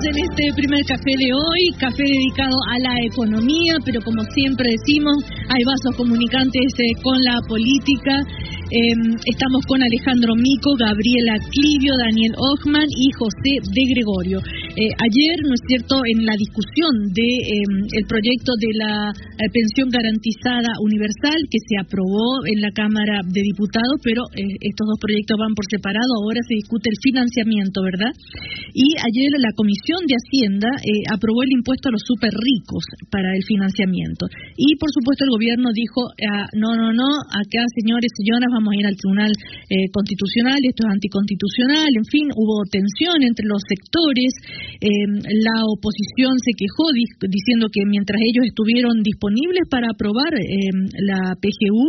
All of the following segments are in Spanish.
en este primer café de hoy, café dedicado a la economía, pero como siempre decimos, hay vasos comunicantes con la política. Estamos con Alejandro Mico, Gabriela Clivio, Daniel Ochman y José de Gregorio. Ayer, ¿no es cierto?, en la discusión de el proyecto de la pensión garantizada universal que se aprobó en la Cámara de Diputados, pero estos dos proyectos van por separado, ahora se discute el financiamiento, ¿verdad? Y ayer la Comisión de Hacienda aprobó el impuesto a los súper ricos para el financiamiento. Y, por supuesto, el gobierno dijo, no, acá, señores, señoras, vamos a ir al Tribunal Constitucional, esto es anticonstitucional, en fin, hubo tensión entre los sectores, la oposición se quejó diciendo que mientras ellos estuvieron disponibles para aprobar la PGU,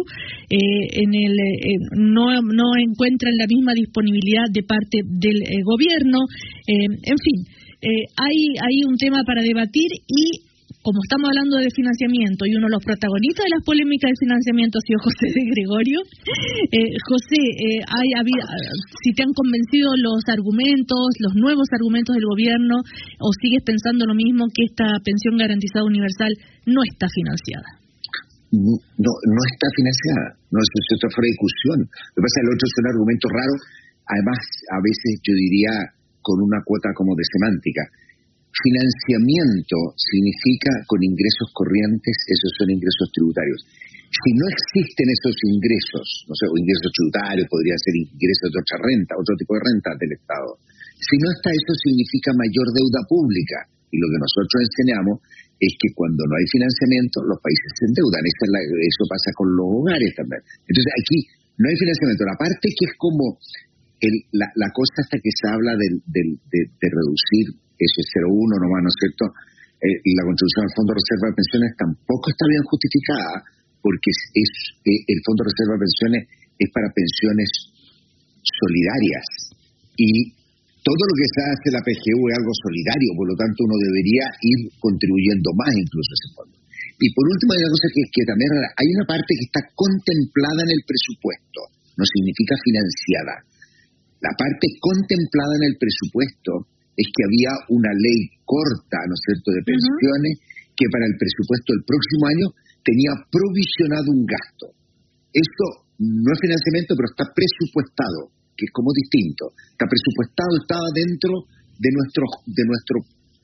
no encuentran la misma disponibilidad de parte del gobierno, en fin, hay un tema para debatir y como estamos hablando de financiamiento y uno de los protagonistas de las polémicas de financiamiento ha sido José de Gregorio. José, si te han convencido los nuevos argumentos del gobierno, o sigues pensando lo mismo, que esta pensión garantizada universal no está financiada? No está financiada, no, eso está fuera de discusión. Lo que pasa es que el otro es un argumento raro, además a veces yo diría con una cuota como de semántica. Financiamiento significa con ingresos corrientes, esos son ingresos tributarios. Si no existen esos ingresos, no sé, o ingresos tributarios, podría ser ingresos de otra renta, otro tipo de renta del Estado. Si no está eso, significa mayor deuda pública. Y lo que nosotros enseñamos es que cuando no hay financiamiento, los países se endeudan. Eso pasa con los hogares también. Entonces aquí no hay financiamiento. La parte que es como la cosa hasta que se habla de reducir, eso es 0,1 nomás, ¿no es cierto? Y la contribución al Fondo de Reserva de Pensiones tampoco está bien justificada, porque el Fondo de Reserva de Pensiones es para pensiones solidarias. Y todo lo que se hace en la PGU es algo solidario, por lo tanto uno debería ir contribuyendo más incluso a ese fondo. Y por último hay una cosa que también hay una parte que está contemplada en el presupuesto, no significa financiada. La parte contemplada en el presupuesto es que había una ley corta, ¿no es cierto?, de pensiones, que para el presupuesto del próximo año tenía provisionado un gasto. Esto no es financiamiento, pero está presupuestado, que es como distinto. Está presupuestado, estaba dentro de nuestro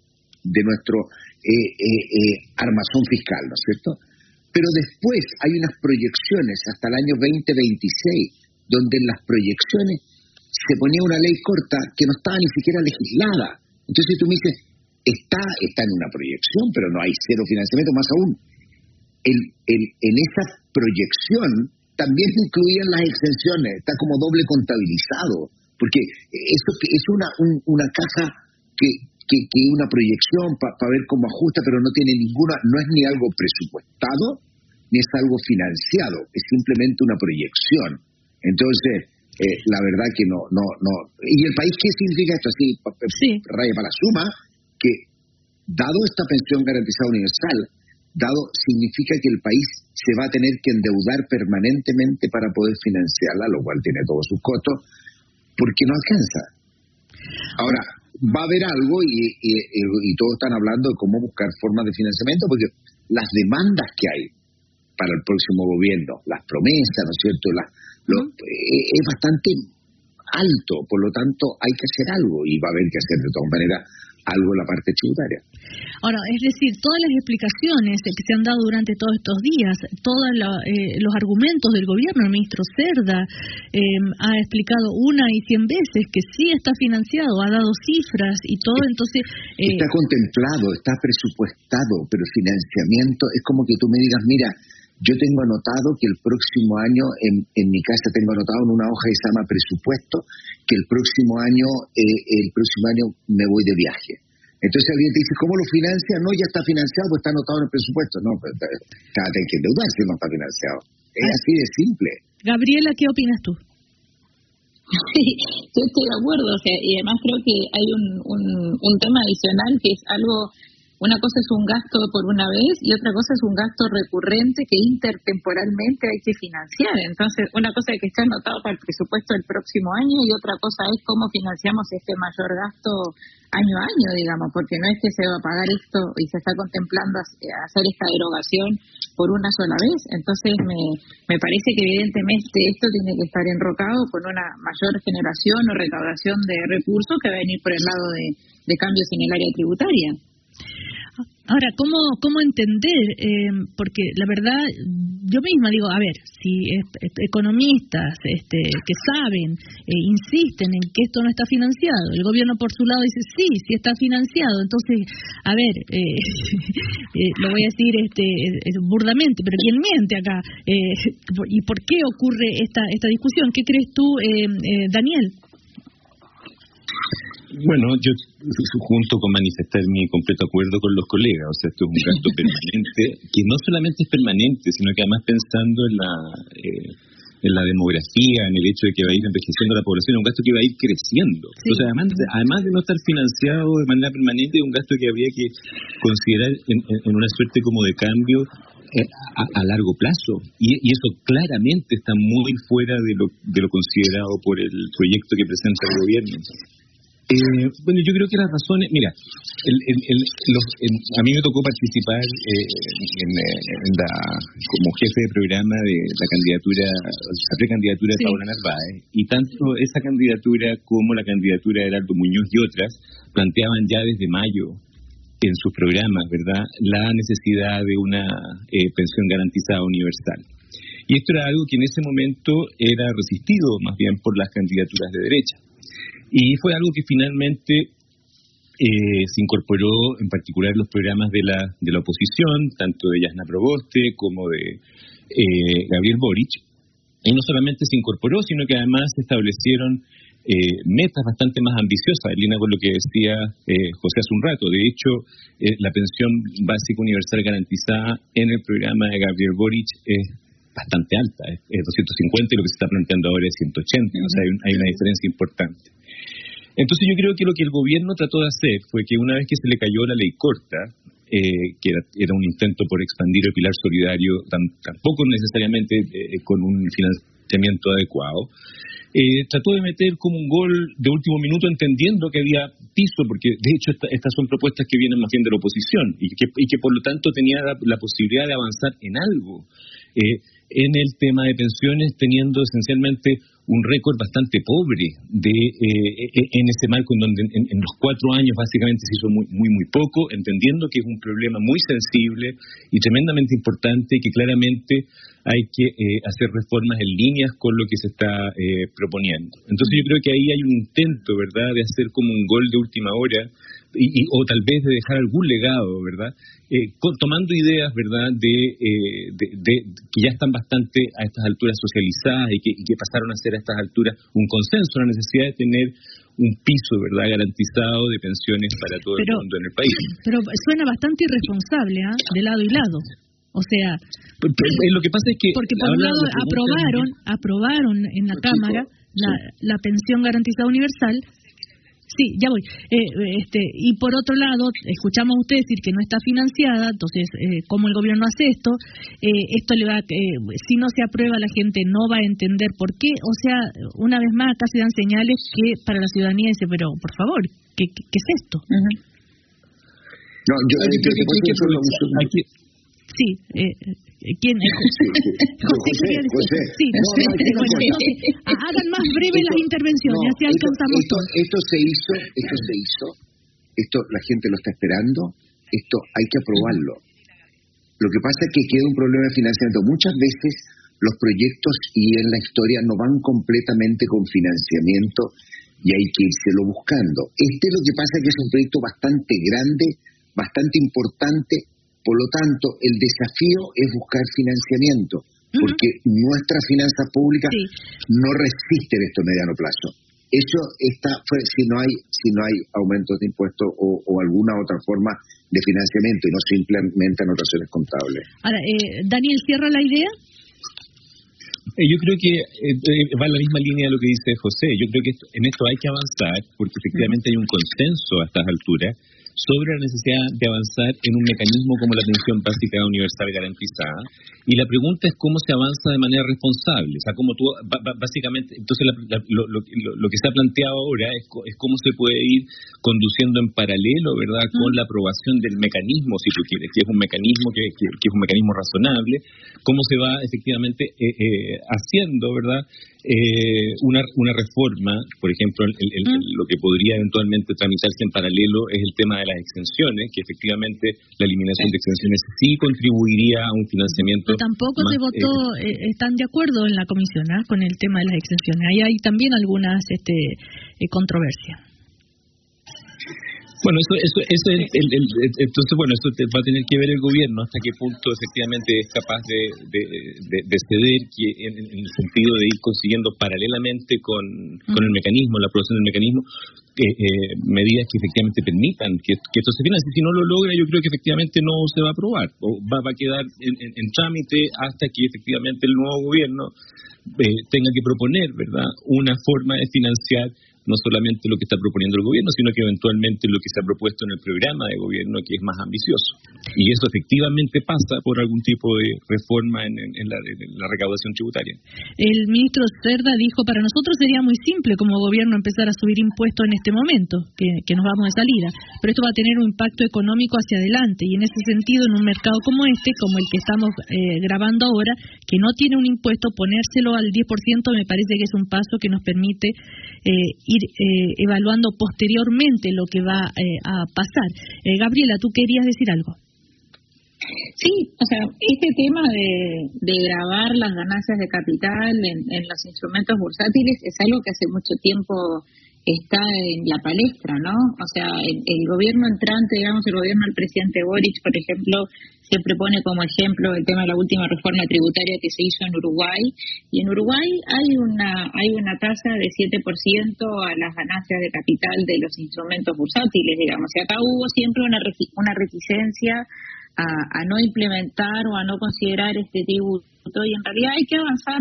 armazón fiscal, ¿no es cierto? Pero después hay unas proyecciones hasta el año 2026, donde en las proyecciones se ponía una ley corta que no estaba ni siquiera legislada. Entonces tú me dices, está en una proyección, pero no hay cero financiamiento, más aún. En esa proyección también incluían las exenciones, está como doble contabilizado, porque eso es una caja que es una proyección para ver cómo ajusta, pero no tiene no es ni algo presupuestado, ni es algo financiado, es simplemente una proyección. Entonces, la verdad que no. ¿Y el país qué significa esto? Así, raya para la suma, que dado esta pensión garantizada universal, significa que el país se va a tener que endeudar permanentemente para poder financiarla, lo cual tiene todos sus costos, porque no alcanza. Ahora, va a haber algo y todos están hablando de cómo buscar formas de financiamiento, porque las demandas que hay para el próximo gobierno, las promesas, ¿no es cierto?, es bastante alto, por lo tanto hay que hacer algo y va a haber que hacer de todas maneras algo en la parte tributaria. Ahora, es decir, todas las explicaciones que se han dado durante todos estos días, todos los argumentos del gobierno, el ministro Cerda ha explicado 1 y 100 veces que sí está financiado, ha dado cifras y todo, entonces... Está contemplado, está presupuestado, pero financiamiento es como que tú me digas, mira, yo tengo anotado que el próximo año, en mi casa tengo anotado en una hoja que se llama presupuesto, que el próximo año me voy de viaje. Entonces alguien te dice, ¿cómo lo financia? No, ya está financiado, pues está anotado en el presupuesto. No, pues hay que endeudarse, no está financiado. Es así de simple. Gabriela, ¿qué opinas tú? Sí, yo estoy de acuerdo, o sea, y además creo que hay un tema adicional que es algo, una cosa es un gasto por una vez y otra cosa es un gasto recurrente que intertemporalmente hay que financiar. Entonces, una cosa es que está anotado para el presupuesto del próximo año y otra cosa es cómo financiamos este mayor gasto año a año, digamos, porque no es que se va a pagar esto y se está contemplando hacer esta derogación por una sola vez. Entonces, me parece que evidentemente esto tiene que estar enrocado con una mayor generación o recaudación de recursos que va a venir por el lado de cambios en el área tributaria. Ahora, ¿cómo entender? Porque la verdad, yo misma digo, a ver, si economistas que saben, insisten en que esto no está financiado, el gobierno por su lado dice, sí está financiado, entonces, a ver, lo voy a decir burdamente, pero ¿quién miente acá? ¿Y por qué ocurre esta discusión? ¿Qué crees tú, Daniel? Bueno, yo junto con manifestar mi completo acuerdo con los colegas, o sea, esto es un gasto permanente, que no solamente es permanente, sino que además pensando en la demografía, en el hecho de que va a ir envejeciendo la población, es un gasto que va a ir creciendo. Sí. Entonces, además de no estar financiado de manera permanente, es un gasto que habría que considerar en una suerte como de cambio a largo plazo, y eso claramente está muy fuera de lo considerado por el proyecto que presenta el gobierno. Bueno, yo creo que las razones, mira, a mí me tocó participar como jefe de programa de la candidatura, la precandidatura de Paola Narváez, y tanto esa candidatura como la candidatura de Heraldo Muñoz y otras planteaban ya desde mayo en sus programas, ¿verdad?, la necesidad de una pensión garantizada universal. Y esto era algo que en ese momento era resistido más bien por las candidaturas de derecha. Y fue algo que finalmente se incorporó en particular en los programas de la oposición, tanto de Jasna Proboste como de Gabriel Boric. Y no solamente se incorporó, sino que además se establecieron metas bastante más ambiciosas, en línea con lo que decía José hace un rato. De hecho, la pensión básica universal garantizada en el programa de Gabriel Boric es bastante alta, es 250, y lo que se está planteando ahora es 180, o sea, hay una diferencia importante. Entonces yo creo que lo que el gobierno trató de hacer fue que una vez que se le cayó la ley corta, que era un intento por expandir el pilar solidario, tampoco necesariamente con un financiamiento adecuado, trató de meter como un gol de último minuto, entendiendo que había piso, porque de hecho estas son propuestas que vienen más bien de la oposición y que por lo tanto tenía la posibilidad de avanzar en algo en el tema de pensiones, teniendo esencialmente un récord bastante pobre en ese marco en donde en los 4 años básicamente se hizo muy poco, entendiendo que es un problema muy sensible y tremendamente importante, y que claramente hay que hacer reformas en líneas con lo que se está proponiendo. Entonces yo creo que ahí hay un intento, ¿verdad?, de hacer como un gol de última hora, o tal vez de dejar algún legado, ¿verdad?, tomando ideas, ¿verdad?, que ya están bastante a estas alturas socializadas y que pasaron a ser a estas alturas un consenso, la necesidad de tener un piso, ¿verdad?, garantizado de pensiones para todo el mundo en el país. Pero suena bastante irresponsable, de lado y lado. O sea, lo que pasa es que porque por un lado aprobaron en la Cámara la pensión garantizada universal. Sí, ya voy. Y por otro lado, escuchamos a usted decir que no está financiada, entonces, ¿cómo el gobierno hace esto? Esto si no se aprueba, la gente no va a entender por qué. O sea, una vez más, acá se dan señales que para la ciudadanía dice, pero por favor, ¿qué es esto? Uh-huh. No, yo aquí. Sí, ¿quién es? José. Sí, hagan más breves las intervenciones, así alcanzamos todo. Esto se hizo, la gente lo está esperando, esto hay que aprobarlo. Lo que pasa es que queda un problema de financiamiento. Muchas veces los proyectos y en la historia no van completamente con financiamiento y hay que írselo buscando. Lo que pasa es que es un proyecto bastante grande, bastante importante. Por lo tanto, el desafío es buscar financiamiento, porque nuestras finanzas públicas no resisten esto a mediano plazo. Eso si no hay aumentos de impuestos o alguna otra forma de financiamiento y no se implementan operaciones contables. Ahora, Daniel, ¿cierra la idea? Yo creo que va en la misma línea de lo que dice José. Yo creo que en esto hay que avanzar, porque efectivamente hay un consenso a estas alturas sobre la necesidad de avanzar en un mecanismo como la pensión básica universal garantizada. Y la pregunta es cómo se avanza de manera responsable. O sea, como tú, básicamente, entonces lo que se ha planteado ahora es cómo se puede ir conduciendo en paralelo, ¿verdad?, con la aprobación del mecanismo, si tú quieres, que es un mecanismo que es un mecanismo razonable, cómo se va efectivamente haciendo, ¿verdad?, una reforma. Por ejemplo, lo que podría eventualmente tramitarse en paralelo es el tema de las exenciones, que efectivamente la eliminación de exenciones sí contribuiría a un financiamiento. Pero tampoco se votó, están de acuerdo en la comisión con el tema de las exenciones. Ahí hay también algunas controversias. Bueno, entonces, bueno, eso va a tener que ver el gobierno hasta qué punto efectivamente es capaz de ceder, en el sentido de ir consiguiendo paralelamente con el mecanismo, la aprobación del mecanismo, medidas que efectivamente permitan que esto se financie. Si no lo logra, yo creo que efectivamente no se va a aprobar, o va a quedar en trámite hasta que efectivamente el nuevo gobierno tenga que proponer, ¿verdad?, una forma de financiar no solamente lo que está proponiendo el gobierno, sino que eventualmente lo que se ha propuesto en el programa de gobierno, que es más ambicioso. Y eso efectivamente pasa por algún tipo de reforma en la recaudación tributaria. El ministro Cerda dijo, para nosotros sería muy simple como gobierno empezar a subir impuestos en este momento, que nos vamos de salida, pero esto va a tener un impacto económico hacia adelante, y en ese sentido, en un mercado como este, como el que estamos grabando ahora, que no tiene un impuesto, ponérselo al 10% me parece que es un paso que nos permite ir evaluando posteriormente lo que va a pasar. Gabriela, ¿tú querías decir algo? Sí, o sea, este tema de gravar las ganancias de capital en los instrumentos bursátiles es algo que hace mucho tiempo está en la palestra, ¿no? O sea, el gobierno entrante, digamos, el gobierno del presidente Boric, por ejemplo, siempre pone como ejemplo el tema de la última reforma tributaria que se hizo en Uruguay, y en Uruguay hay una tasa de 7% a las ganancias de capital de los instrumentos bursátiles, digamos, y acá hubo siempre una reticencia a no implementar o a no considerar este tributo, y en realidad hay que avanzar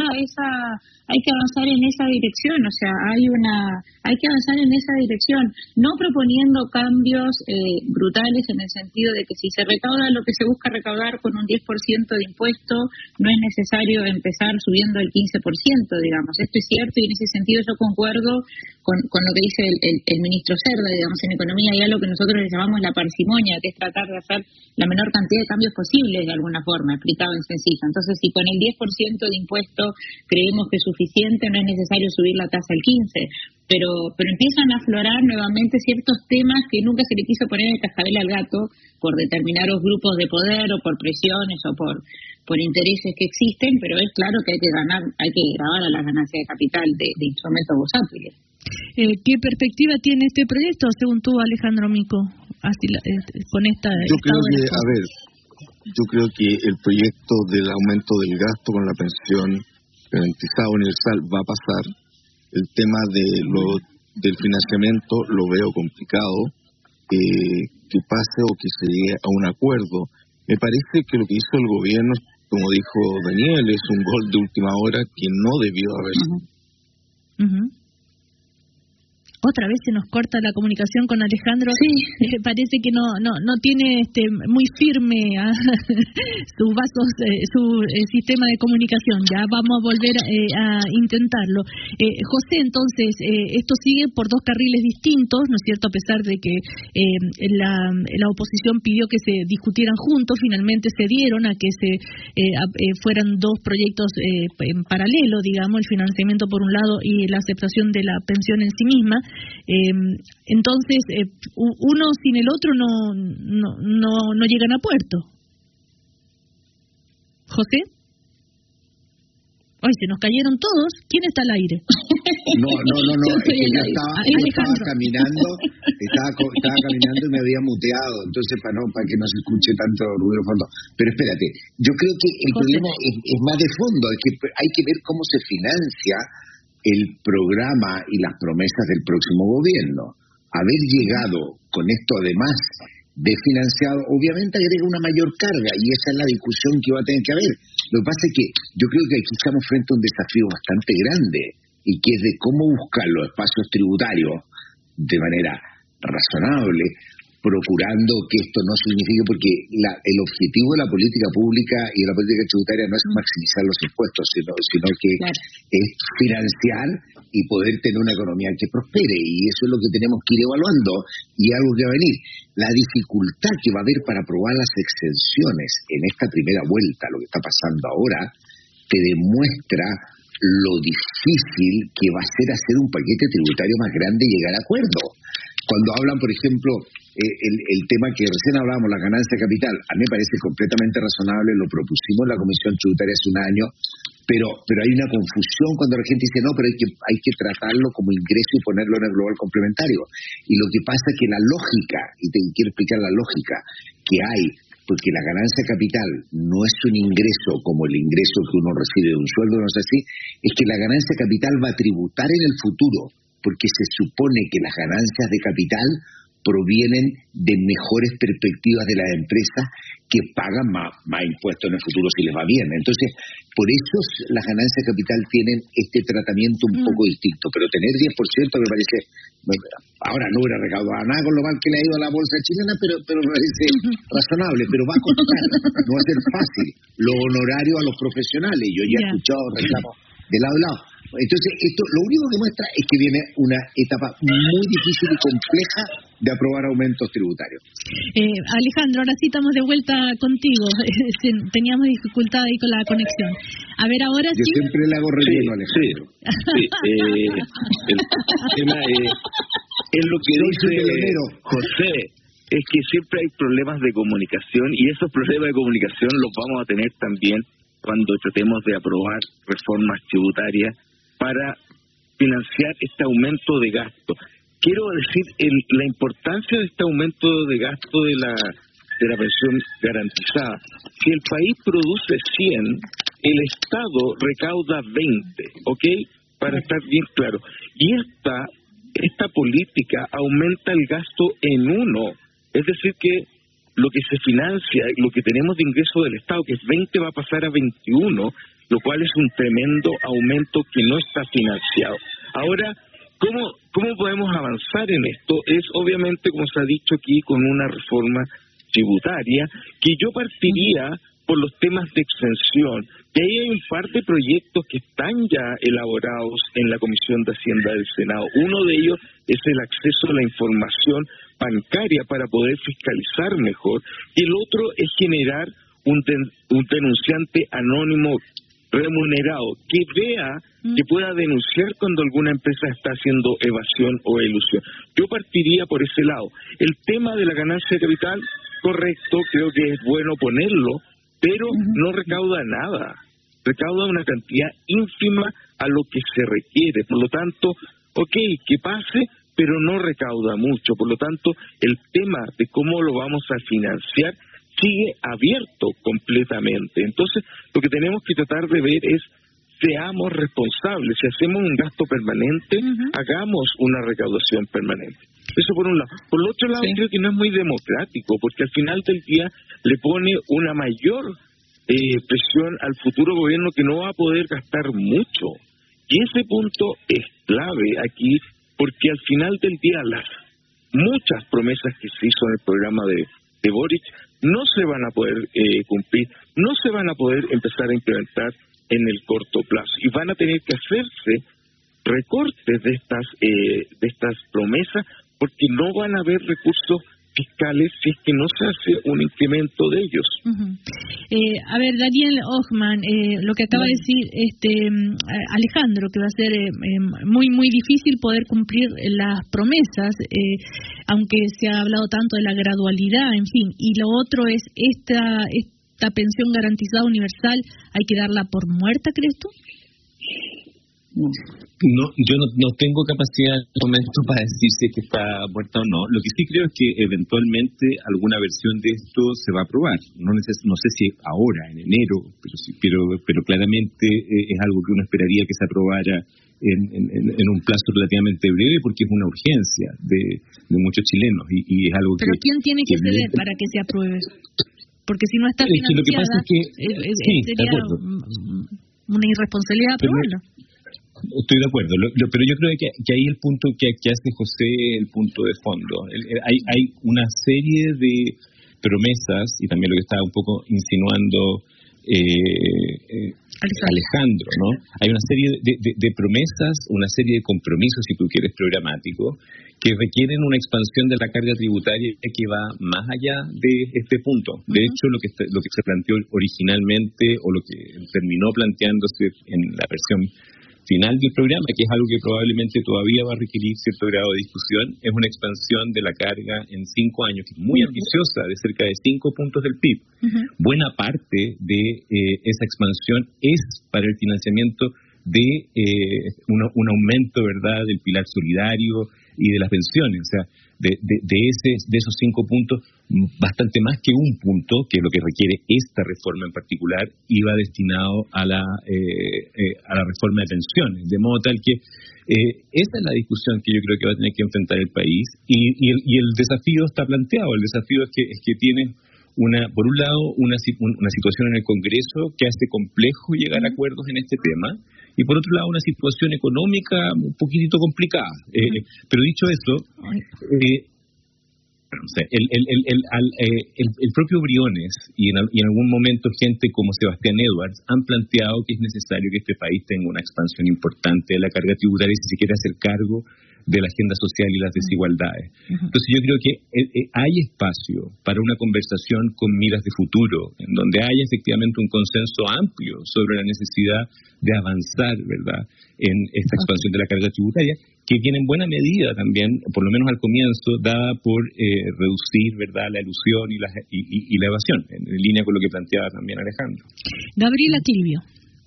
en esa dirección. O sea, hay que avanzar en esa dirección, no proponiendo cambios brutales, en el sentido de que si se recauda lo que se busca recaudar con un 10% de impuesto, no es necesario empezar subiendo el 15%, digamos. Esto es cierto, y en ese sentido yo concuerdo con lo que dice el ministro Cerda. Digamos, en economía hay algo que nosotros le llamamos la parsimonia, que es tratar de hacer la menor cantidad de cambios posibles, de alguna forma, explicado en sencillo. Entonces, si con el 10% de impuesto creemos que es suficiente, no es necesario subir la tasa al 15%, pero empiezan a aflorar nuevamente ciertos temas que nunca se le quiso poner el cascabel al gato por determinados grupos de poder o por presiones o por intereses que existen, pero es claro que hay que grabar a las ganancias de capital de instrumentos bursátiles. ¿Qué perspectiva tiene este proyecto, según tú, Alejandro Mico, con esta? Yo creo que el proyecto del aumento del gasto con la pensión garantizada universal va a pasar. El tema del financiamiento lo veo complicado, que pase o que se llegue a un acuerdo. Me parece que lo que hizo el gobierno, como dijo Daniel, es un gol de última hora que no debió haber. Otra vez se nos corta la comunicación con Alejandro. Sí. Parece que no tiene muy firme sus vasos, su sistema de comunicación. Ya vamos a volver a intentarlo. José, entonces, esto sigue por dos carriles distintos, ¿no es cierto? A pesar de que la oposición pidió que se discutieran juntos, finalmente se dieron a que fueran dos proyectos en paralelo, digamos, el financiamiento por un lado y la aceptación de la pensión en sí misma. Entonces, uno sin el otro no llegan a puerto. ¿José? Ay, se nos cayeron todos. ¿Quién está al aire? No. Yo estaba caminando y me había muteado, entonces para que no se escuche tanto ruido de fondo. Pero espérate, yo creo que el problema es más de fondo, es que hay que ver cómo se financia el programa y las promesas del próximo gobierno. Haber llegado con esto además de financiado, obviamente agrega una mayor carga, y esa es la discusión que va a tener que haber. Lo que pasa es que yo creo que aquí estamos frente a un desafío bastante grande, y que es de cómo buscar los espacios tributarios de manera razonable procurando que esto no signifique, porque el objetivo de la política pública y de la política tributaria no es maximizar los impuestos, sino que es financiar y poder tener una economía que prospere, y eso es lo que tenemos que ir evaluando, y algo que va a venir. La dificultad que va a haber para aprobar las exenciones en esta primera vuelta, lo que está pasando ahora, te demuestra lo difícil que va a ser hacer un paquete tributario más grande y llegar a acuerdo. Cuando hablan, por ejemplo, el tema que recién hablábamos, la ganancia de capital, a mí me parece completamente razonable, lo propusimos en la Comisión Tributaria hace un año, pero hay una confusión cuando la gente dice, no, pero hay que tratarlo como ingreso y ponerlo en el global complementario. Y lo que pasa es que la lógica, y te quiero explicar la lógica que hay, porque la ganancia de capital no es un ingreso como el ingreso que uno recibe de un sueldo, no es así, es que la ganancia de capital va a tributar en el futuro, porque se supone que las ganancias de capital provienen de mejores perspectivas de las empresas que pagan más impuestos en el futuro si les va bien. Entonces, por eso las ganancias de capital tienen este tratamiento un poco distinto, pero tener 10% me parece, bueno, ahora no hubiera recaudado nada con lo mal que le ha ido a la bolsa chilena, pero me parece razonable, pero va a costar, no va a ser fácil. Lo honorario a los profesionales, yo ya he escuchado reclamos de lado a lado. Entonces, esto lo único que muestra es que viene una etapa muy difícil y compleja de aprobar aumentos tributarios. Alejandro, ahora sí estamos de vuelta contigo. Teníamos dificultad ahí con la conexión. A ver, ahora Yo siempre le hago relleno, Alejandro. El tema es lo que dice José, es que siempre hay problemas de comunicación, y esos problemas de comunicación los vamos a tener también cuando tratemos de aprobar reformas tributarias para financiar este aumento de gasto. Quiero decir la importancia de este aumento de gasto de la pensión garantizada. Si el país produce 100, el Estado recauda 20, ¿ok? Para estar bien claro. Y esta política aumenta el gasto en 1, es decir que lo que se financia, lo que tenemos de ingreso del Estado, que es 20, va a pasar a 21, lo cual es un tremendo aumento que no está financiado. Ahora, ¿cómo podemos avanzar en esto? Es obviamente, como se ha dicho aquí, con una reforma tributaria, que yo partiría por los temas de exención, que ahí hay un par de proyectos que están ya elaborados en la Comisión de Hacienda del Senado. Uno de ellos es el acceso a la información bancaria para poder fiscalizar mejor, y el otro es generar un denunciante anónimo remunerado que vea, que pueda denunciar cuando alguna empresa está haciendo evasión o elusión. Yo partiría por ese lado. El tema de la ganancia de capital, correcto, creo que es bueno ponerlo, pero no recauda nada, recauda una cantidad ínfima a lo que se requiere. Por lo tanto, que pase, pero no recauda mucho. Por lo tanto, el tema de cómo lo vamos a financiar sigue abierto completamente. Entonces, lo que tenemos que tratar de ver es, seamos responsables. Si hacemos un gasto permanente, hagamos una recaudación permanente. Eso por un lado. Por el otro lado, creo que no es muy democrático, porque al final del día le pone una mayor presión al futuro gobierno, que no va a poder gastar mucho. Y ese punto es clave aquí, porque al final del día las muchas promesas que se hizo en el programa de Boric no se van a poder cumplir, no se van a poder empezar a implementar en el corto plazo, y van a tener que hacerse recortes de estas promesas, porque no van a haber recursos fiscales si es que no se hace un incremento de ellos. A ver, Daniel Hochman, lo que acaba de decir Alejandro, que va a ser muy muy difícil poder cumplir las promesas, aunque se ha hablado tanto de la gradualidad, en fin. Y lo otro es esta pensión garantizada universal, ¿hay que darla por muerta, crees tú? No, yo no tengo capacidad en este momento para decir si es que está muerta o no. Lo que sí creo es que eventualmente alguna versión de esto se va a aprobar. No sé si ahora, en enero, pero claramente es algo que uno esperaría que se aprobara en un plazo relativamente breve, porque es una urgencia de muchos chilenos, y es algo pero ¿quién tiene que ceder para que se apruebe? Porque si no está financiada, lo que pasa es que sería una irresponsabilidad aprobarlo. Estoy de acuerdo, pero yo creo que ahí el punto que hace José, el punto de fondo. Hay una serie de promesas, y también lo que estaba un poco insinuando Alejandro, ¿no? Hay una serie de promesas, una serie de compromisos, si tú quieres, programáticos, que requieren una expansión de la carga tributaria que va más allá de este punto. De hecho, lo que se planteó originalmente, o lo que terminó planteándose en la versión final del programa, que es algo que probablemente todavía va a requerir cierto grado de discusión, es una expansión de la carga en 5 años, que es muy ambiciosa, de cerca de 5 puntos del PIB. Buena parte de esa expansión es para el financiamiento de un aumento, ¿verdad?, del pilar solidario y de las pensiones. O sea, de esos 5 puntos, bastante más que un punto, que es lo que requiere esta reforma en particular, iba destinado a la reforma de pensiones, de modo tal que esa es la discusión que yo creo que va a tener que enfrentar el país, y el desafío está planteado. El desafío es que tiene por un lado una situación en el Congreso que hace complejo llegar a acuerdos en este tema, y por otro lado una situación económica un poquitito complicada. Pero dicho eso, el propio Briones y en algún momento gente como Sebastián Edwards han planteado que es necesario que este país tenga una expansión importante de la carga tributaria si se quiere hacer cargo de la agenda social y las desigualdades. Entonces yo creo que hay espacio para una conversación con miras de futuro, en donde haya efectivamente un consenso amplio sobre la necesidad de avanzar, ¿verdad?, en esta expansión de la carga tributaria, que viene en buena medida también, por lo menos al comienzo, dada por reducir, ¿verdad?, la elusión y la evasión, en línea con lo que planteaba también Alejandro. Gabriela Tilvio.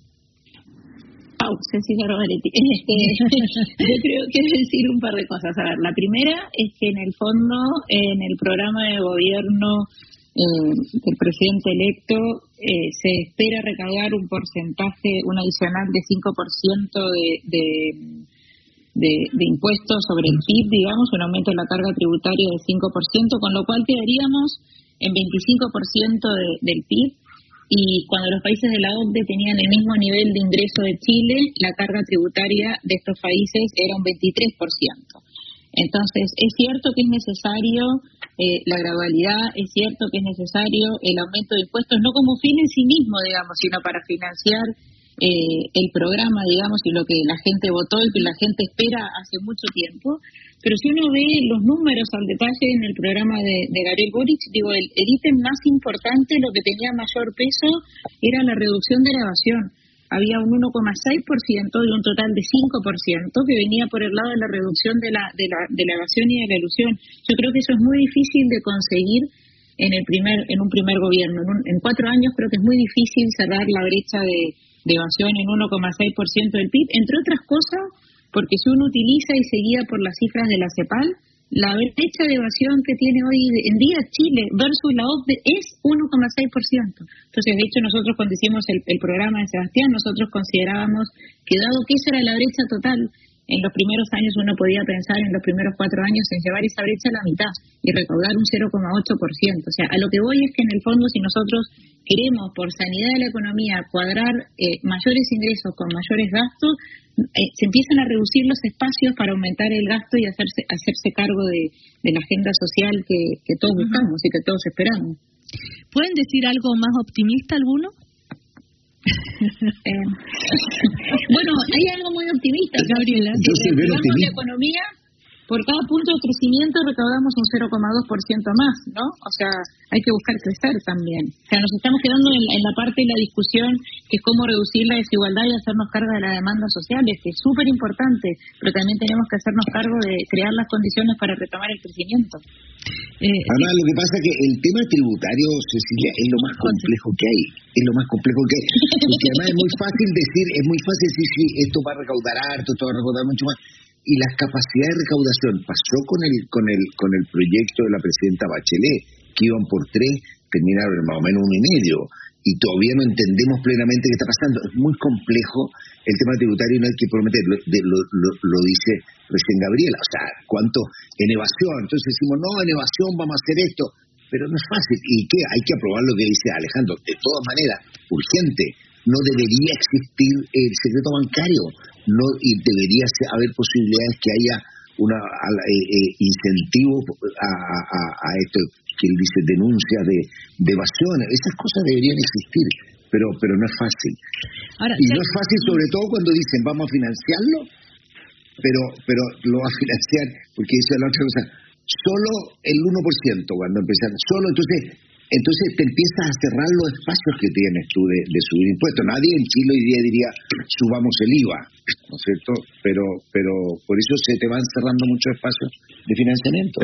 Cecilia Rovaretti. Yo creo que decir un par de cosas. A ver, la primera es que en el fondo, en el programa de gobierno del presidente electo, se espera recaudar un porcentaje, un adicional de 5% de impuestos sobre el PIB, digamos, un aumento de la carga tributaria del 5%, con lo cual quedaríamos en 25% del PIB. Y cuando los países de la OCDE tenían el mismo nivel de ingreso de Chile, la carga tributaria de estos países era un 23%. Entonces, es cierto que es necesario la gradualidad, es cierto que es necesario el aumento de impuestos, no como fin en sí mismo, digamos, sino para financiar el programa, digamos, y lo que la gente votó y que la gente espera hace mucho tiempo. Pero si uno ve los números al detalle en el programa de Gabriel Boric, digo, el ítem más importante, lo que tenía mayor peso, era la reducción de la evasión. Había un 1,6% de un total de 5% que venía por el lado de la reducción de la evasión y de la elusión. Yo creo que eso es muy difícil de conseguir en un primer gobierno. En 4 años creo que es muy difícil cerrar la brecha de evasión en 1,6% del PIB, entre otras cosas, porque si uno utiliza y se guía por las cifras de la CEPAL, la brecha de evasión que tiene hoy en día Chile versus la OCDE es 1,6%. Entonces, de hecho, nosotros cuando hicimos el programa de Sebastián, nosotros considerábamos que dado que esa era la brecha total, en los primeros años uno podía pensar en los primeros 4 años en llevar esa brecha a la mitad y recaudar un 0,8%. O sea, a lo que voy es que en el fondo, si nosotros queremos, por sanidad de la economía, cuadrar mayores ingresos con mayores gastos, se empiezan a reducir los espacios para aumentar el gasto y hacerse cargo de la agenda social que todos buscamos y que todos esperamos. ¿Pueden decir algo más optimista alguno? Bueno, hay algo muy optimista, Gabriela. Yo soy bien optimista. La economía, por cada punto de crecimiento recaudamos un 0,2% más, ¿no? O sea, hay que buscar crecer también. O sea, nos estamos quedando en la parte de la discusión que es cómo reducir la desigualdad y hacernos cargo de las demandas sociales, que es súper importante, pero también tenemos que hacernos cargo de crear las condiciones para retomar el crecimiento. Además, lo que pasa es que el tema tributario, Cecilia, es lo más complejo que hay. Es lo más complejo que hay. Porque además es muy fácil decir sí, esto va a recaudar harto, esto va a recaudar mucho más. Y las capacidades de recaudación, pasó con el proyecto de la presidenta Bachelet, que iban por 3, terminaron en más o menos 1,5, y todavía no entendemos plenamente qué está pasando. Es muy complejo el tema tributario y no hay que prometer, lo dice recién Gabriela, o sea, ¿cuánto en evasión? Entonces decimos, no, en evasión vamos a hacer esto, pero no es fácil. ¿Y qué? Hay que aprobar lo que dice Alejandro, de todas maneras, urgente. No debería existir el secreto bancario. y debería haber posibilidades que haya una incentivo a esto que él dice, denuncias de evasión. Esas cosas deberían existir, pero no es fácil. Ahora, y no es fácil sobre todo cuando dicen vamos a financiarlo, pero lo va a financiar, porque eso es la otra cosa, solo el 1% cuando empiezan, entonces te empiezas a cerrar los espacios que tienes tú de subir impuestos. Nadie en Chile hoy día diría subamos el IVA, ¿no es cierto? Pero por eso se te van cerrando muchos espacios de financiamiento.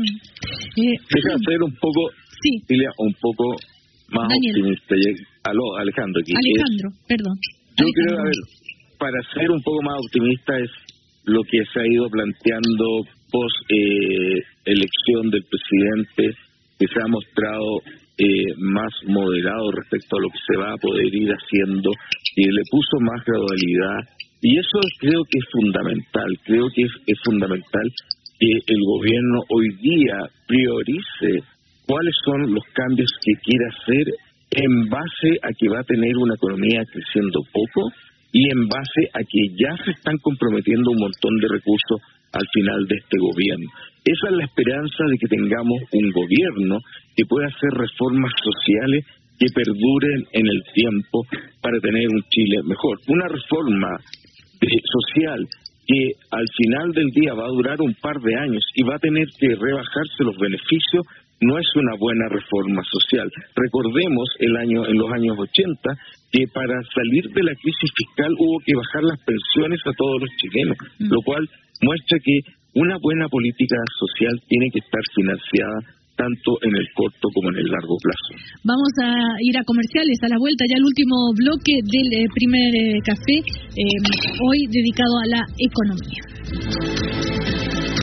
Deja ser un poco, Silvia, un poco más optimista. Aló, Alejandro. Perdón. Yo creo, para ser un poco más optimista es lo que se ha ido planteando post elección del presidente, que se ha mostrado más moderado respecto a lo que se va a poder ir haciendo, y le puso más gradualidad, y eso creo que es fundamental. Creo que es fundamental que el gobierno hoy día priorice cuáles son los cambios que quiere hacer en base a que va a tener una economía creciendo poco y en base a que ya se están comprometiendo un montón de recursos al final de este gobierno. Esa es la esperanza de que tengamos un gobierno que pueda hacer reformas sociales que perduren en el tiempo para tener un Chile mejor. Una reforma social que al final del día va a durar un par de años y va a tener que rebajarse los beneficios, no es una buena reforma social. Recordemos en los años 80 que para salir de la crisis fiscal hubo que bajar las pensiones a todos los chilenos, lo cual muestra que una buena política social tiene que estar financiada tanto en el corto como en el largo plazo. Vamos a ir a comerciales, a la vuelta ya el último bloque del primer café, hoy dedicado a la economía.